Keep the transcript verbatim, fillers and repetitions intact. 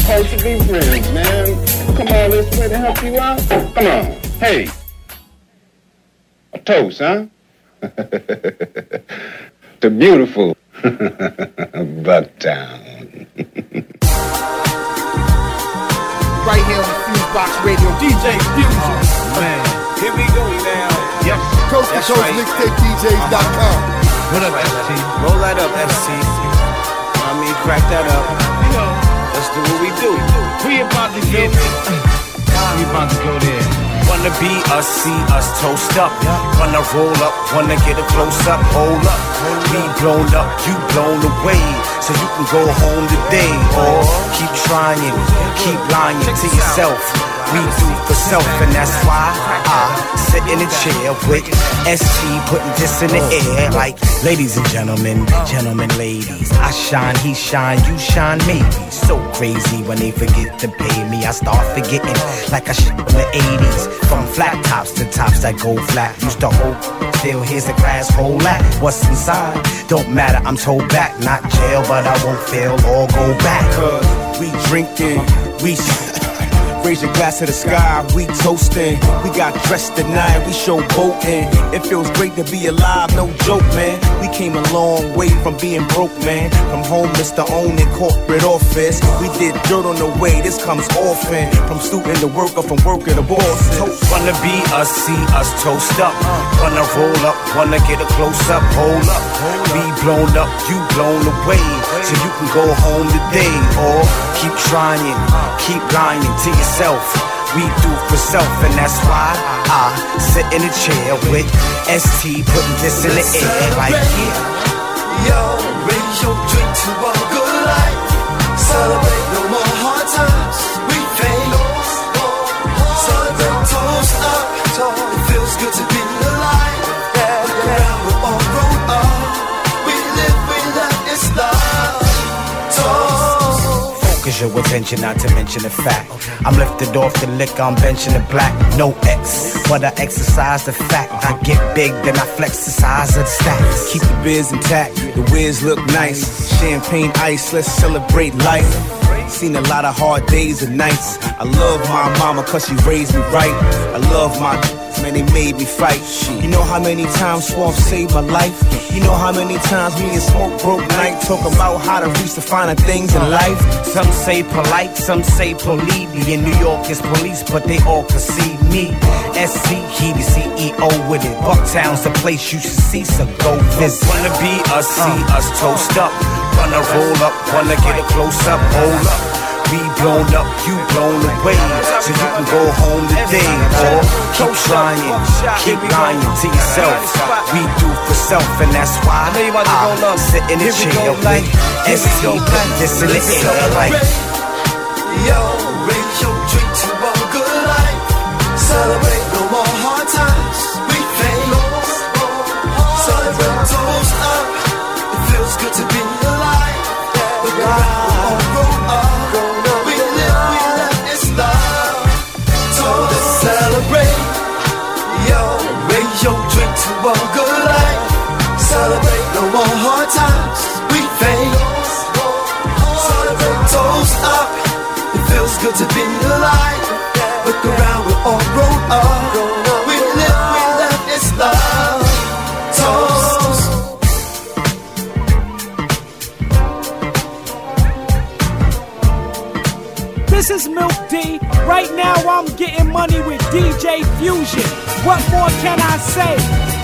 supposed to be friends, man. Come on, let's try to help you out. Come on. Hey. A toast, huh? The beautiful Bucktown. Right here on the Fusebox Radio, D J Fusion. Man, here we go now. Yep. Coast to Coast right. Mixtape D Js dot com. What up, F T? Roll that up, F T. I mean, crack that up. You know, let's do what we do. We about to get it. We about to go there. Wanna be us, see us toast up. Wanna roll up, wanna get a close up. Hold up, we blown up, you blown away. So you can go home today, or keep trying, keep lying to yourself. We do for self, and that's why I sit in a chair with S T, putting this in the air like, ladies and gentlemen, gentlemen, ladies. I shine, he shine, you shine, maybe. So crazy when they forget to pay me. I start forgetting like I shit in the eighties. From flat tops to tops that go flat. Used to hold, still here's the glass whole lot. What's inside? Don't matter, I'm told back. Not jail, but I won't fail or go back. Cause we drinking, we raise your glass to the sky, we toasting. We got dressed tonight, we show boating. It feels great to be alive, no joke, man. We came a long way from being broke, man. From homeless to owning corporate office. We did dirt on the way, this comes often. From student to worker, from worker to boss. Wanna be us, see us toast up. Wanna roll up, wanna get a close up, hold up. We blown up, you blown away. So you can go home today, or keep trying, keep lying to yourself. We do for self, and that's why I sit in a chair with S T, putting this in the air like, yeah. Yo, raise your drink to a good life. Celebrate no more hard times. We famous. Celebrate, toast up. It feels good to be alive. Look around, we're all grown up. We live, we love, it's love. Toast. Focus your attention, not to mention the fact I'm lifted off the liquor, I'm benching the black. No X, but I exercise the fact. I get big, then I flex the size of the stacks. Keep the biz intact, the whiz look nice. Champagne ice, let's celebrate life. Seen a lot of hard days and nights. I love my mama cause she raised me right. I love my man, they made me fight. You know how many times Swamp saved my life? You know how many times me and Smoke broke night, talking about how to reach the finer things in life. Some say polite, some say polite. In New York it's police, but they all can see me. S C, he the C E O with it. Bucktown's the place you should see, so go visit. Wanna be us, see us toast up. Wanna roll up, wanna get a close up, hold up. We blown up, you blown away. So you can go home today, or keep trying, keep lying to yourself. We do for self, and that's why I sit in a chair with S T, put this in the air like, yo, raise your drink to a good life. Celebrate no more hard times. We famous. Celebrate, toast up. It feels good to be alive. Look around, we're all grown up. We live, we love, it's love. Toast, let's celebrate. Yo, raise your drink to a good life. Celebrate no more hard times. We famous. Celebrate, toast up. It feels good to be alive. Look around, we're all grown up. We live, we love, it's love. Toast. This is Milk D. Right now I'm getting money with D J Fusion. What more can I say?